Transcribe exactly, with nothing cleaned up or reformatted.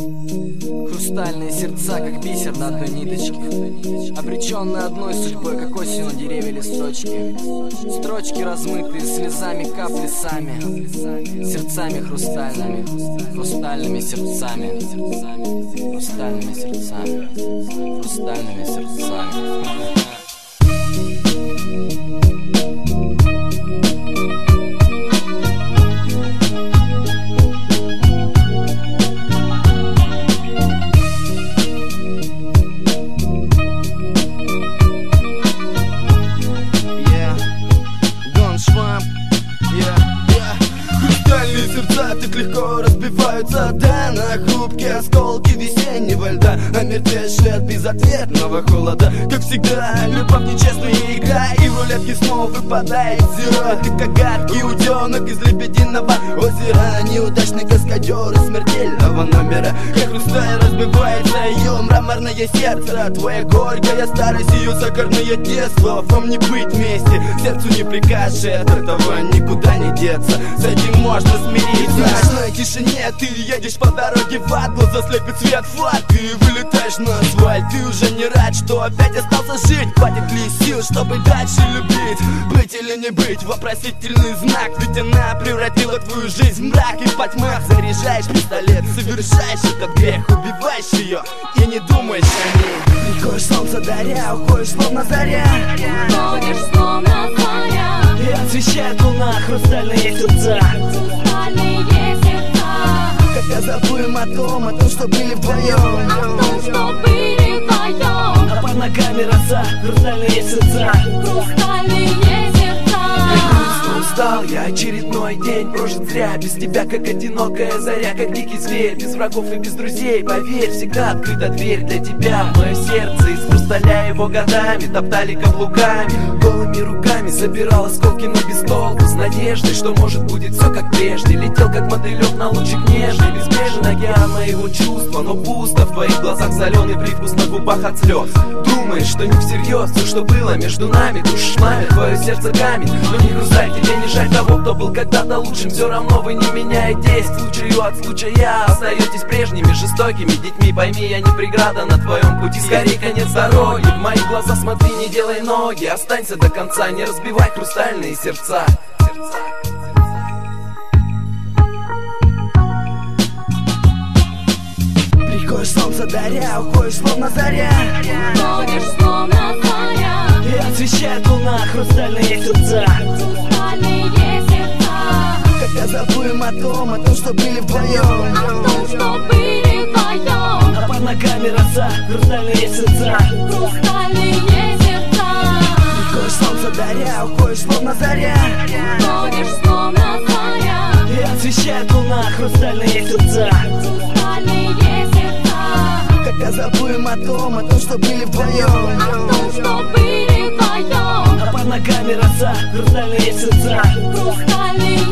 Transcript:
Хрустальные сердца, как бисер на одной ниточке, обреченные одной судьбой, как осень на деревья листочки. Строчки размытые слезами, капли сами, сердцами хрустальными, хрустальными сердцами, хрустальными сердцами, хрустальными сердцами. Сердца так легко разбиваются, да, на хрупкие осколки весеннего льда, омертвевшие от безответного холода. Как всегда, любовь нечестная игра, и в рулетке снова выпадает зеро. Ты как гадкий утенок из лебединого озера, неудачный каскадер из смертельного номера. Как хрусталь разбивается ее мраморное сердце, твоя горькая старость, ее сахарное детство. Вам не быть вместе, сердцу не прикажешь, от этого никуда не деться. С этим можно смириться. В ночной тишине ты едешь по дороге в ад, глаза слепит свет фар, ты вылетаешь на асфальт. Ты уже не рад, что опять остался жить. Хватит ли сил, чтобы дальше любить? Быть или не быть, вопросительный знак. Ведь она превратила твою жизнь в мрак, и по тьмах заряжаешь пистолет, совершаешь этот грех, убиваешь ее и не думаешь о ней. Приходишь солнце даря, уходишь словно заря, уходишь словно заря, и освещает луна хрустальные сердца. Когда забудем о том, о том, что были вдвоем, о том, что были вдвоем, а под ногами роса хрустальные сердца. Хрустальные сердца. Устал я, очередной день прожит зря, без тебя как одинокая заря, как дикий зверь, без врагов и без друзей. Поверь, всегда открыта дверь для тебя. Мое сердце из хрусталя его годами топтали каблуками, голыми руками собирал осколки, но без толку, с надеждой, что может будет все как прежде. Летел как мотылек на лучик нежный, безбрежен океан моего чувства, но пусто в твоих глазах, соленый привкус на губах от слез. Думаешь, что не всерьез все, что было между нами, душишь маме, твое сердце камень, но не хрусталь, тебе не жаль того, кто был когда-то лучшим. Все равно вы не меняетесь, случаю от случая остаетесь прежними жестокими детьми. Пойми, я не преграда на твоем пути, скорее конец дороги. В мои глаза смотри, не делай ноги, останься до конца, не разбивай хрустальные сердца. Приходишь солнце даря, уходишь словно заря, уходишь словно заря, и освещает луна хрустальные сердца. Хрустальные сердца. Когда забудем о том, о том, что были вдвоем, о том, что были вдвоем, а под ногами роса хрустальные сердца. Хрустальные сердца. Приходишь солнце даря, уходишь словно заря, уходишь словно заря, и освещает луна хрустальные сердца. Хрустальные сердца. Когда забудем о том, о том, что были вдвоем, о том, что были вдвоем, а под ногами роса хрустальные сердца. Хрустальные